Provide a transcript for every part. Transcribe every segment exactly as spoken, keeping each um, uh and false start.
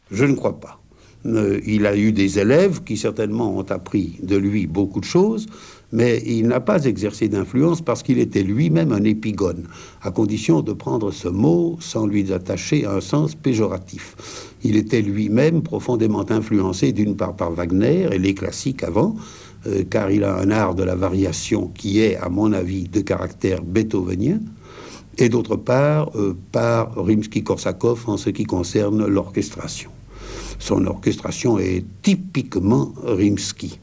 Je ne crois pas. Euh, il a eu des élèves qui certainement ont appris de lui beaucoup de choses, mais il n'a pas exercé d'influence parce qu'il était lui-même un épigone, à condition de prendre ce mot sans lui attacher un sens péjoratif. Il était lui-même profondément influencé d'une part par Wagner et les classiques avant, euh, car il a un art de la variation qui est, à mon avis, de caractère beethovenien, et d'autre part euh, par Rimsky-Korsakov en ce qui concerne l'orchestration. Son orchestration est typiquement Rimsky.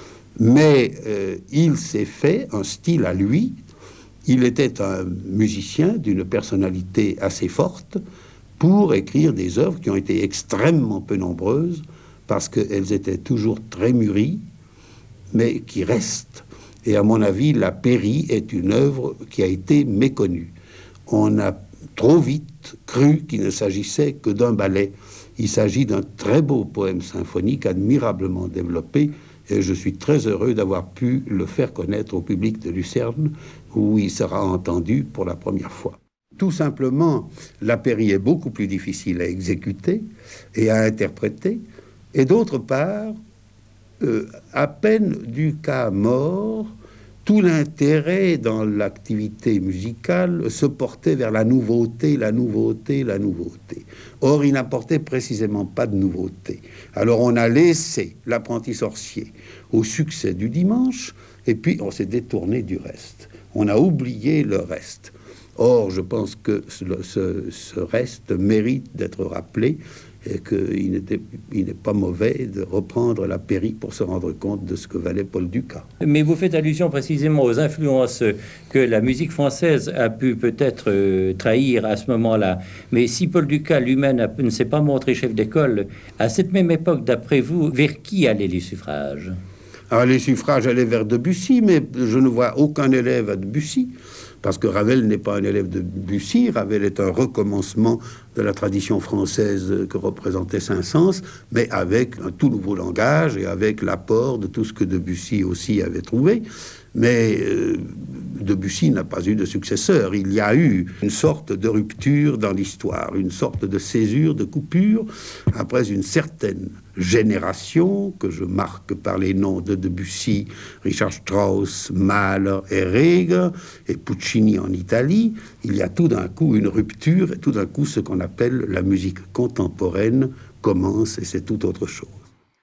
Mais euh, il s'est fait un style à lui. Il était un musicien d'une personnalité assez forte pour écrire des œuvres qui ont été extrêmement peu nombreuses parce qu'elles étaient toujours très mûries, mais qui restent. Et à mon avis, La Péri est une œuvre qui a été méconnue. On a trop vite cru qu'il ne s'agissait que d'un ballet. Il s'agit d'un très beau poème symphonique admirablement développé, et je suis très heureux d'avoir pu le faire connaître au public de Lucerne, où il sera entendu pour la première fois. Tout simplement, La Péri est beaucoup plus difficile à exécuter et à interpréter, et d'autre part, euh, à peine du cas mort, tout l'intérêt dans l'activité musicale se portait vers la nouveauté, la nouveauté, la nouveauté. Or, il n'apportait précisément pas de nouveauté. Alors, on a laissé L'Apprenti sorcier au succès du dimanche, et puis on s'est détourné du reste. On a oublié le reste. Or, je pense que ce, ce, ce reste mérite d'être rappelé, et qu'il n'était, il n'est pas mauvais de reprendre La Péri pour se rendre compte de ce que valait Paul Dukas. Mais vous faites allusion précisément aux influences que la musique française a pu peut-être euh, trahir à ce moment-là. Mais si Paul Dukas lui-même ne s'est pas montré chef d'école, à cette même époque, d'après vous, vers qui allaient les suffrages? Alors, les suffrages allaient vers Debussy, mais je ne vois aucun élève à Debussy. Parce que Ravel n'est pas un élève de Debussy, Ravel est un recommencement de la tradition française que représentait Saint-Saëns, mais avec un tout nouveau langage et avec l'apport de tout ce que Debussy aussi avait trouvé. Mais euh, Debussy n'a pas eu de successeur. Il y a eu une sorte de rupture dans l'histoire, une sorte de césure, de coupure, après une certaine génération que je marque par les noms de Debussy, Richard Strauss, Mahler et Reger, et Puccini en Italie. Il y a tout d'un coup une rupture, et tout d'un coup ce qu'on appelle la musique contemporaine commence, et c'est tout autre chose.